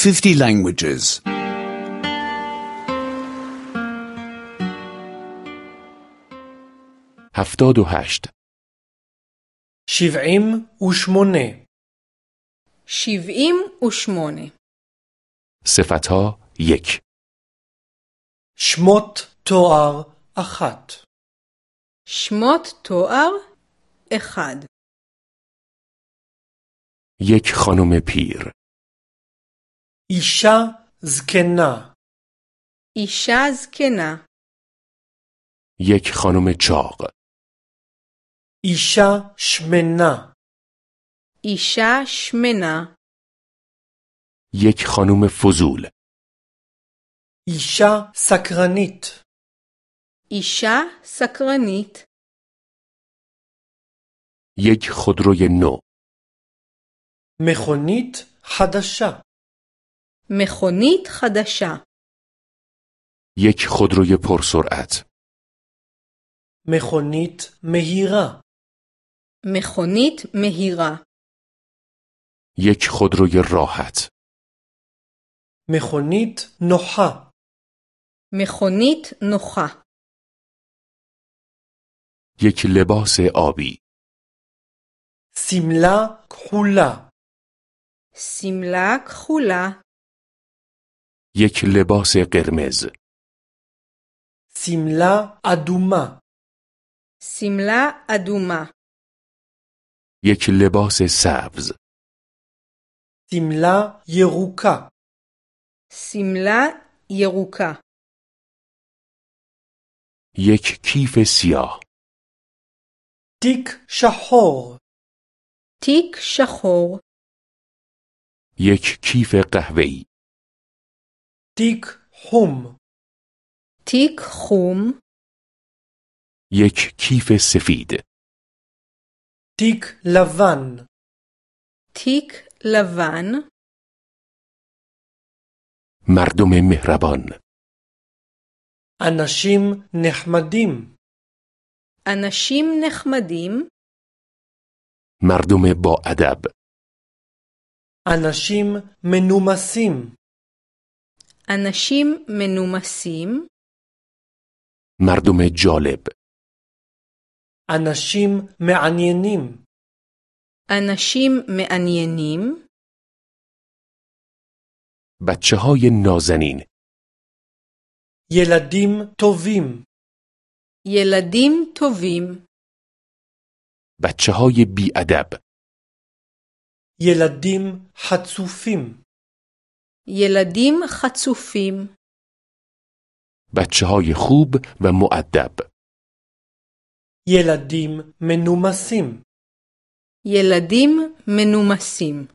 50 languages. 78 78 78 صفتها 1 שמות תואר 1 שמות תואר 1 1 خانم پیر אישה זקנה אישה זקנה 1 خانم چاق אישה שמנה אישה שמנה 1 خانم فضول אישה סקרנית אישה סקרנית 1 خودروی نو מכונית חדשה מכונית חדשה 1 خودروی پرسرعت מכונית מהירה מכונית מהירה 1 خودروی راحت מכונית נוחה מכונית נוחה 1 لباس آبی שמלה כחולה שמלה כחולה 1 لباس قرمز שמלה אדומה שמלה אדומה 1 لباس سبز שמלה ירוקה שמלה ירוקה 1 کیف سیاه תיק שחור תיק שחור 1 کیف قهوه‌ای תיק חום תיק חום 1 کیف سفید תיק לבן תיק לבן مردم مهربان אנשים נחמדים אנשים נחמדים مردم با ادب אנשים מנומסים אנשים מנומסים مردم جالب אנשים מעניינים אנשים מעניינים بچه‌های نازنین ילדים טובים ילדים טובים بچه‌های بی ادب ילדים חצופים ילדים חצופים بچه‌های خوب و مؤدب ילדים מנומסים ילדים מנומסים